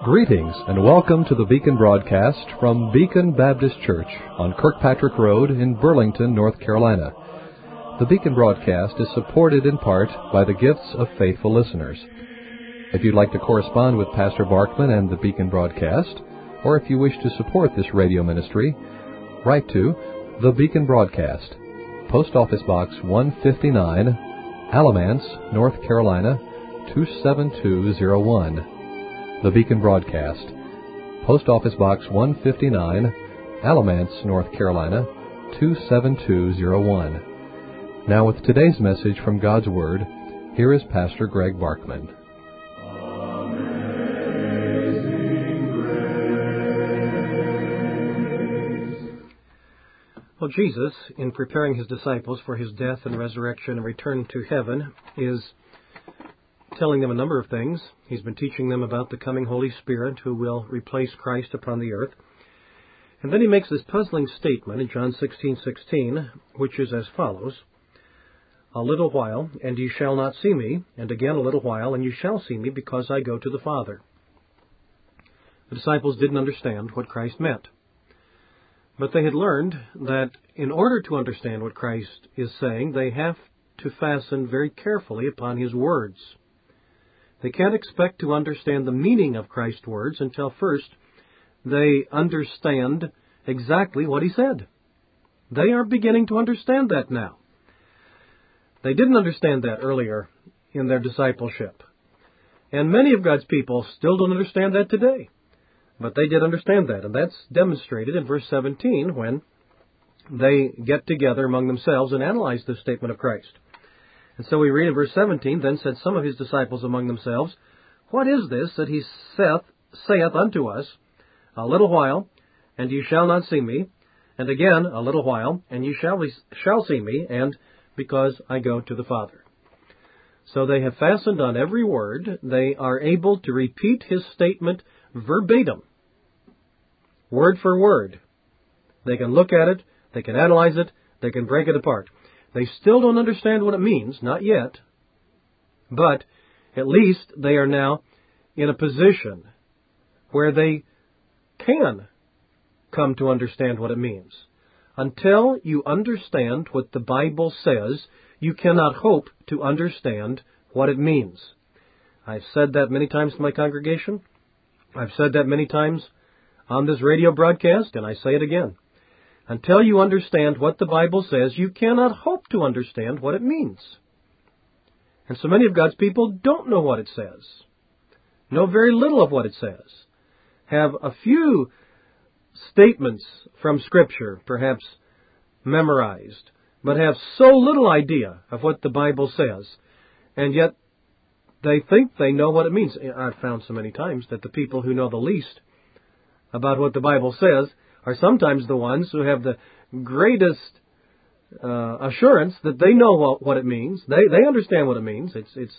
Greetings and welcome to the Beacon broadcast from Beacon Baptist Church on Kirkpatrick Road in Burlington, North Carolina. The Beacon broadcast is supported in part by the gifts of faithful listeners. If you'd like to correspond with Pastor Barkman and the Beacon broadcast, or if you wish to support this radio ministry, write to The Beacon Broadcast, Post Office Box 159, Alamance, North Carolina 27201. The Beacon Broadcast, Post Office Box 159, Alamance, North Carolina 27201. Now with today's message from God's Word, here is Pastor Greg Barkman. Well, Jesus, in preparing his disciples for his death and resurrection and return to heaven, is telling them a number of things. He's been teaching them about the coming Holy Spirit who will replace Christ upon the earth. And then he makes this puzzling statement in John 16:16, which is as follows: "A little while, and ye shall not see me, and again a little while, and ye shall see me, because I go to the Father." The disciples didn't understand what Christ meant. But they had learned that in order to understand what Christ is saying, they have to fasten very carefully upon his words. They can't expect to understand the meaning of Christ's words until first they understand exactly what he said. They are beginning to understand that now. They didn't understand that earlier in their discipleship. And many of God's people still don't understand that today. But they did understand that, and that's demonstrated in verse 17 when they get together among themselves and analyze this statement of Christ. And so we read in verse 17, "Then said some of his disciples among themselves, What is this that he saith unto us, A little while, and ye shall not see me, and again a little while, and ye shall see me, and because I go to the Father." So they have fastened on every word. They are able to repeat his statement verbatim, word for word. They can look at it, they can analyze it, they can break it apart. They still don't understand what it means, not yet, but at least they are now in a position where they can come to understand what it means. Until you understand what the Bible says, you cannot hope to understand what it means. I've said that many times to my congregation. I've said that many times on this radio broadcast, and I say it again. Until you understand what the Bible says, you cannot hope to understand what it means. And so many of God's people don't know what it says, know very little of what it says, have a few statements from Scripture, perhaps memorized, but have so little idea of what the Bible says, and yet they think they know what it means. I've found so many times that the people who know the least about what the Bible says are sometimes the ones who have the greatest assurance that they know what it means. They understand what it means. It's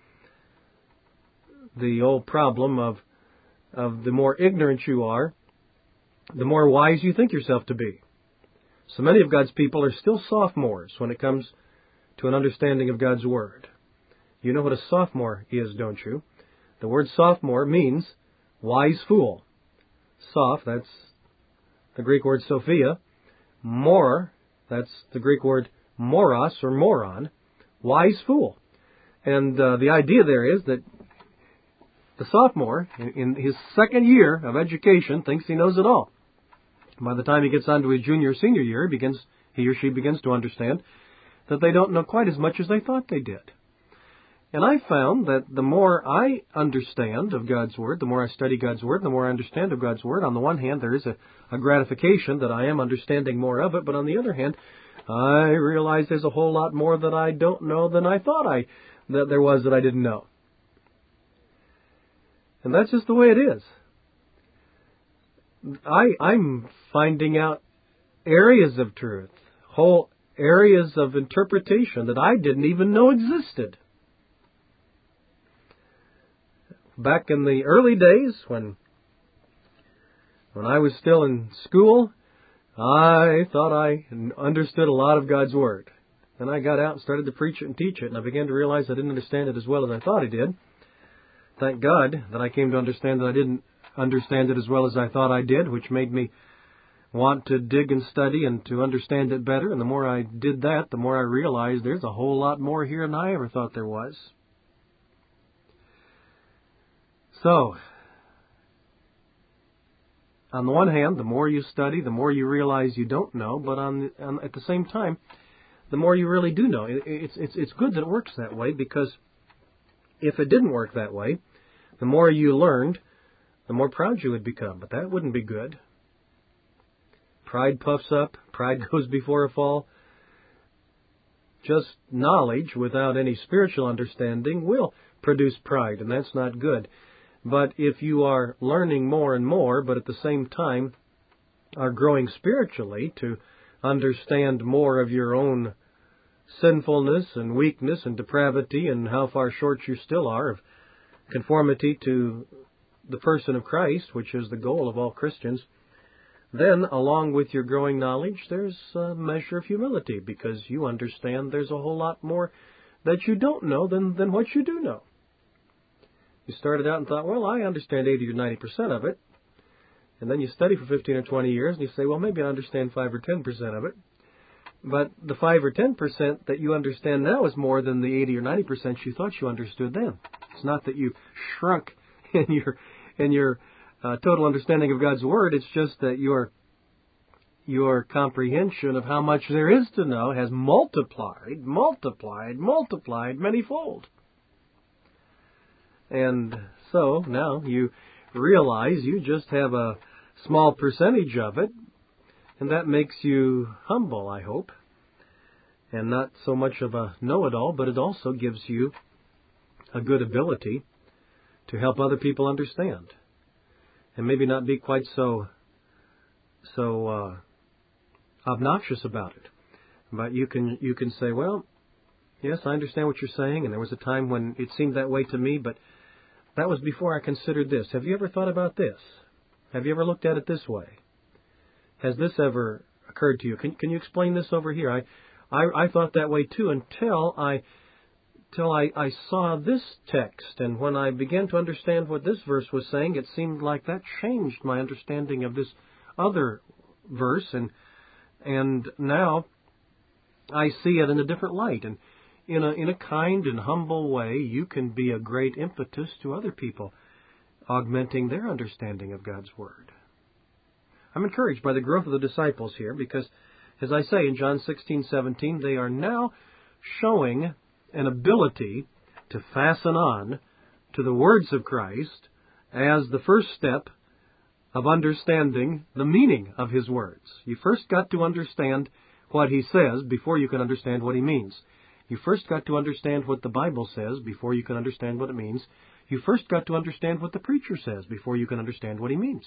the old problem of the more ignorant you are, the more wise you think yourself to be. So many of God's people are still sophomores when it comes to an understanding of God's Word. You know what a sophomore is, don't you? The word sophomore means wise fool. Soph, that's the Greek word Sophia. Mor, that's the Greek word moros or moron, wise fool. And the idea there is that the sophomore, in his second year of education, thinks he knows it all. By the time he gets on to his junior or senior year, he or she begins to understand that they don't know quite as much as they thought they did. And I found that the more I understand of God's Word, the more I study God's Word, the more I understand of God's Word, on the one hand, there is a gratification that I am understanding more of it, but on the other hand, I realize there's a whole lot more that I don't know than I thought that there was that I didn't know. And that's just the way it is. I'm finding out areas of truth, whole areas of interpretation that I didn't even know existed. Back in the early days, when I was still in school, I thought I understood a lot of God's Word. Then I got out and started to preach it and teach it, and I began to realize I didn't understand it as well as I thought I did. thank God that I came to understand that I didn't understand it as well as I thought I did, which made me want to dig and study and to understand it better. And the more I did that, the more I realized there's a whole lot more here than I ever thought there was. So, on the one hand, the more you study, the more you realize you don't know. But at the same time, the more you really do know. It's good that it works that way, because if it didn't work that way, the more you learned, the more proud you would become. But that wouldn't be good. Pride puffs up. Pride goes before a fall. Just knowledge without any spiritual understanding will produce pride, and that's not good. But if you are learning more and more, but at the same time are growing spiritually to understand more of your own sinfulness and weakness and depravity and how far short you still are of conformity to the person of Christ, which is the goal of all Christians, then along with your growing knowledge, there's a measure of humility, because you understand there's a whole lot more that you don't know than what you do know. You started out and thought, well, I understand 80 or 90% of it. And then you study for 15 or 20 years and you say, well, maybe I understand 5 or 10% of it. But the 5 or 10% that you understand now is more than the 80 or 90% you thought you understood then. It's not that you shrunk in your total understanding of God's Word. It's just that your comprehension of how much there is to know has multiplied manyfold. And so now you realize you just have a small percentage of it, and that makes you humble, I hope, and not so much of a know-it-all, but it also gives you a good ability to help other people understand, and maybe not be quite so obnoxious about it. But you can say, well, yes, I understand what you're saying, and there was a time when it seemed that way to me, but that was before I considered this. Have you ever thought about this? Have you ever looked at it this way? Has this ever occurred to you? Can you explain this over here? I thought that way too until I saw this text, and when I began to understand what this verse was saying, it seemed like that changed my understanding of this other verse, and now I see it in a different light. And in a kind and humble way, you can be a great impetus to other people, augmenting their understanding of God's Word. I'm encouraged by the growth of the disciples here, because, as I say in John 16:17, they are now showing an ability to fasten on to the words of Christ as the first step of understanding the meaning of His words. You first got to understand what He says before you can understand what He means. You first got to understand what the Bible says before you can understand what it means. You first got to understand what the preacher says before you can understand what he means.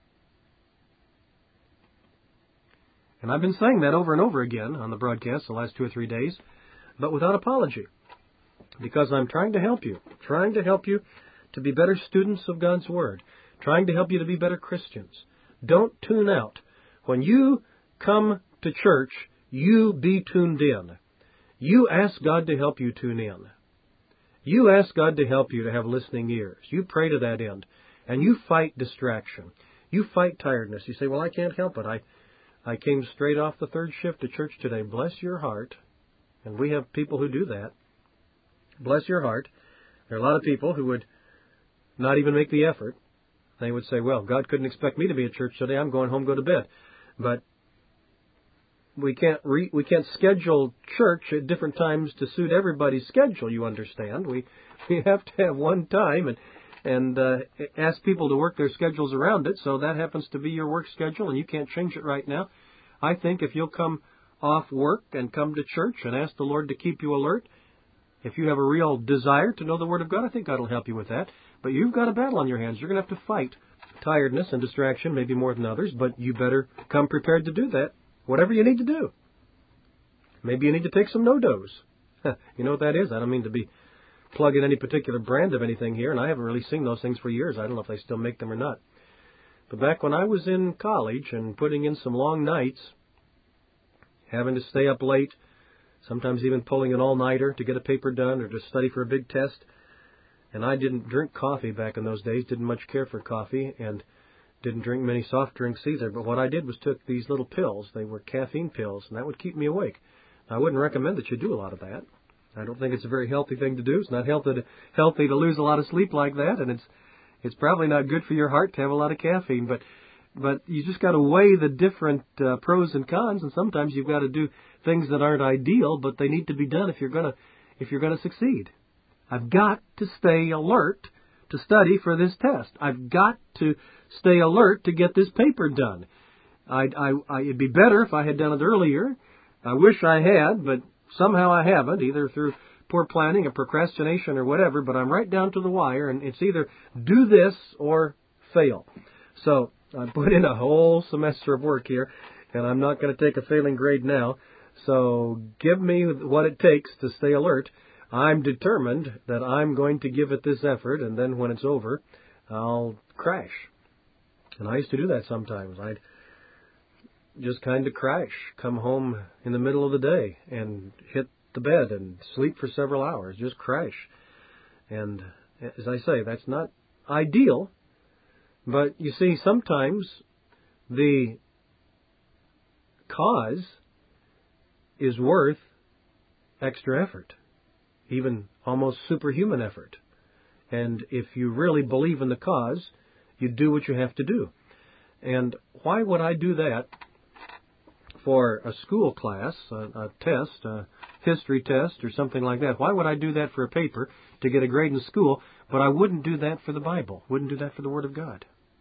And I've been saying that over and over again on the broadcast the last 2 or 3 days, but without apology, because I'm trying to help you to be better students of God's Word, trying to help you to be better Christians. Don't tune out. When you come to church, you be tuned in. You ask God to help you tune in. You ask God to help you to have listening ears. You pray to that end. And you fight distraction. You fight tiredness. You say, well, I can't help it. I came straight off the third shift to church today. Bless your heart. And we have people who do that. Bless your heart. There are a lot of people who would not even make the effort. They would say, well, God couldn't expect me to be at church today. I'm going home, go to bed. But we can't schedule church at different times to suit everybody's schedule, you understand. We have to have one time and ask people to work their schedules around it. So that happens to be your work schedule, and you can't change it right now. I think if you'll come off work and come to church and ask the Lord to keep you alert, if you have a real desire to know the Word of God, I think God will help you with that. But you've got a battle on your hands. You're going to have to fight tiredness and distraction, maybe more than others, but you better come prepared to do that. Whatever you need to do. Maybe you need to take some no-dos. You know what that is? I don't mean to be plugging any particular brand of anything here, and I haven't really seen those things for years. I don't know if they still make them or not. But back when I was in college and putting in some long nights, having to stay up late, sometimes even pulling an all-nighter to get a paper done or to study for a big test, And I didn't drink coffee back in those days, didn't much care for coffee, and didn't drink many soft drinks either. But what I did was took these little pills. They were caffeine pills, and that would keep me awake. I wouldn't recommend that you do a lot of that. I don't think it's a very healthy thing to do. It's not healthy to lose a lot of sleep like that, and it's probably not good for your heart to have a lot of caffeine. But you just got to weigh the different pros and cons, and sometimes you've got to do things that aren't ideal, but they need to be done if you're gonna succeed. I've got to stay alert to study for this test. I've got to stay alert to get this paper done. It'd be better if I had done it earlier. I wish I had, but somehow I haven't, either through poor planning or procrastination or whatever, but I'm right down to the wire, and it's either do this or fail. So I put in a whole semester of work here, and I'm not going to take a failing grade now. So give me what it takes to stay alert. I'm determined that I'm going to give it this effort, and then when it's over, I'll crash. And I used to do that sometimes. I'd just kind of crash, come home in the middle of the day and hit the bed and sleep for several hours, just crash. And as I say, that's not ideal, but you see, sometimes the cause is worth extra effort, even almost superhuman effort. And if you really believe in the cause, you do what you have to do. And why would I do that for a school class, a test, a history test or something like that? Why would I do that for a paper to get a grade in school, but I wouldn't do that for the Bible, wouldn't do that for the Word of God?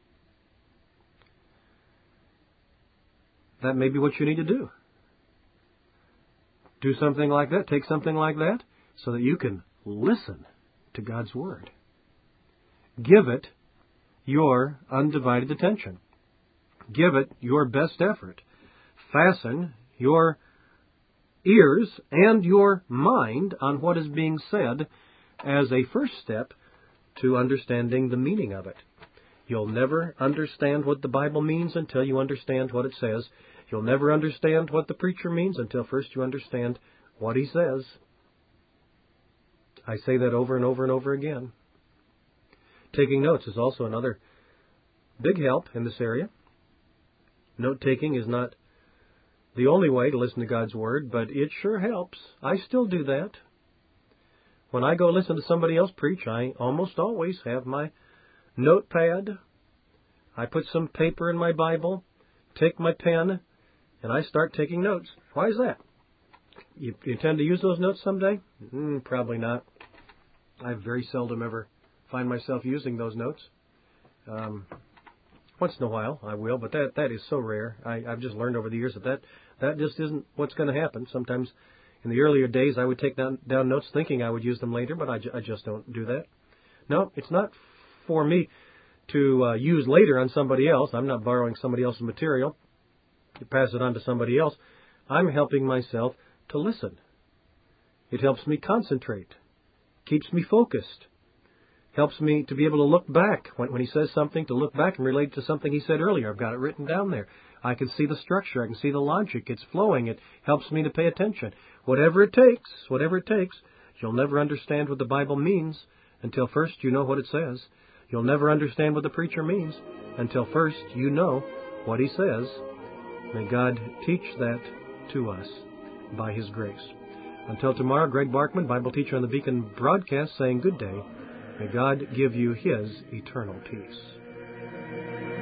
That may be what you need to do. Do something like that, take something like that, so that you can listen to God's Word. Give it your undivided attention. Give it your best effort. Fasten your ears and your mind on what is being said as a first step to understanding the meaning of it. You'll never understand what the Bible means until you understand what it says. You'll never understand what the preacher means until first you understand what he says. I say that over and over and over again. Taking notes is also another big help in this area. Note-taking is not the only way to listen to God's Word, but it sure helps. I still do that. When I go listen to somebody else preach, I almost always have my notepad. I put some paper in my Bible, take my pen, and I start taking notes. Why is that? You intend to use those notes someday? Probably not. I very seldom ever find myself using those notes. Once in a while I will, but that is so rare. I've just learned over the years that just isn't what's going to happen. Sometimes in the earlier days I would take down notes thinking I would use them later, but I just don't do that. No, it's not for me to use later on somebody else. I'm not borrowing somebody else's material to pass it on to somebody else. I'm helping myself to listen. It helps me concentrate, keeps me focused, helps me to be able to look back when he says something, to look back and relate to something he said earlier. I've got it written down there. I can see the structure. I can see the logic. It's flowing. It helps me to pay attention. Whatever it takes, you'll never understand what the Bible means until first you know what it says. You'll never understand what the preacher means until first you know what he says. May God teach that to us by his grace. Until tomorrow, Greg Barkman, Bible teacher on the Beacon broadcast, saying good day. May God give you his eternal peace.